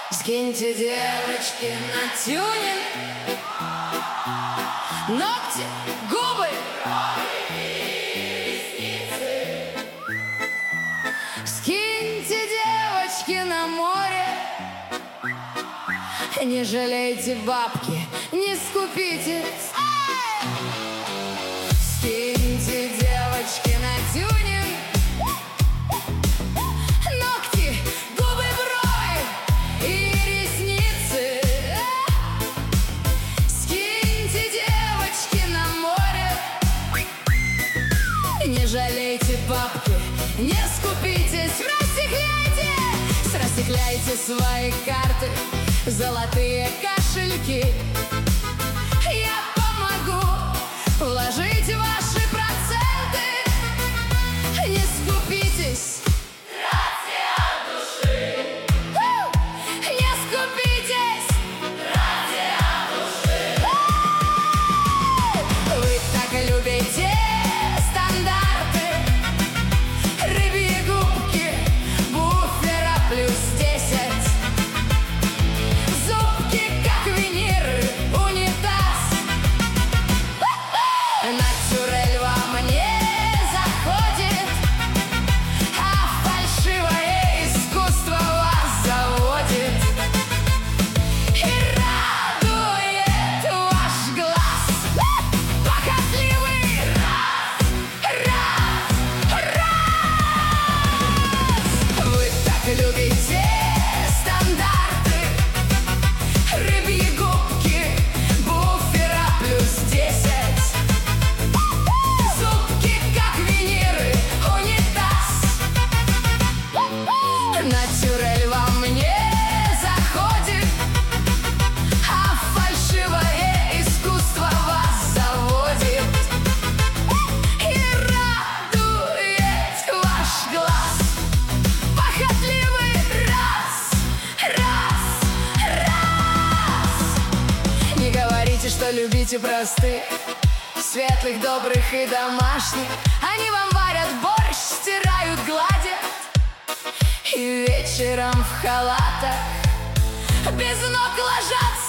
Скиньте, девочки, на тюнинг ногти, губы, ресницы. Скиньте, девочки, на море. Не жалейте бабки, не скупитесь. Скиньте, девочки, на тюнинг ногти, губы, брови и ресницы. Скиньте, девочки, на море. Не жалейте бабки, не скупитесь. Расстекляйте свои карты, золотые кошельки. Я помогу вложить ваши проценты. Не скупитесь, тратьте от души. Не скупитесь, тратьте от души. Вы так любите стандарты, рыбьи губки, буфера плюс 10, зубки как виниры, унитаз. Натюрель во мне заходит, а фальшивое искусство вас заводит и радует ваш глаз. Похотливый раз. Вы так любите стандарты, рыбьи губки, буфера плюс 10, зубки как виниры, унитаз. Натюрель во мне заходит, а фальшивое искусство вас заводит и радует ваш глаз. Похотливый раз. Не говорите, что любите простых, светлых, добрых и домашних. Они вам варят борщ, стирают, гладят, и вечером в халатах без ног ложатся